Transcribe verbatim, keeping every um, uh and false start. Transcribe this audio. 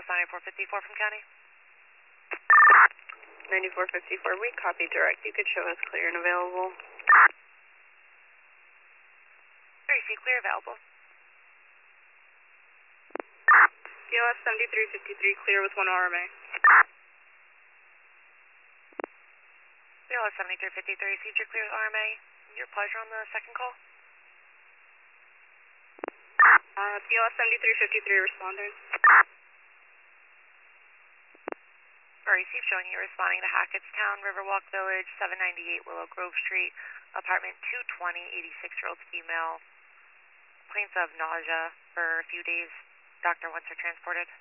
S ninety-four fifty-four from County. ninety-four fifty-four, we copy direct. You could show us clear and available. Receive clear available. P O S seventy-three fifty-three, clear with one R M A. P O S seventy-three fifty-three, received your clear with R M A. Your pleasure on the second call. Uh, P O S seventy-three fifty-three responding. Receive showing you responding to Hackettstown, Riverwalk Village, seven ninety-eight Willow Grove Street, apartment two twenty, eighty-six-year-old female. Complaints of nausea for a few days. Doctor wants her transported.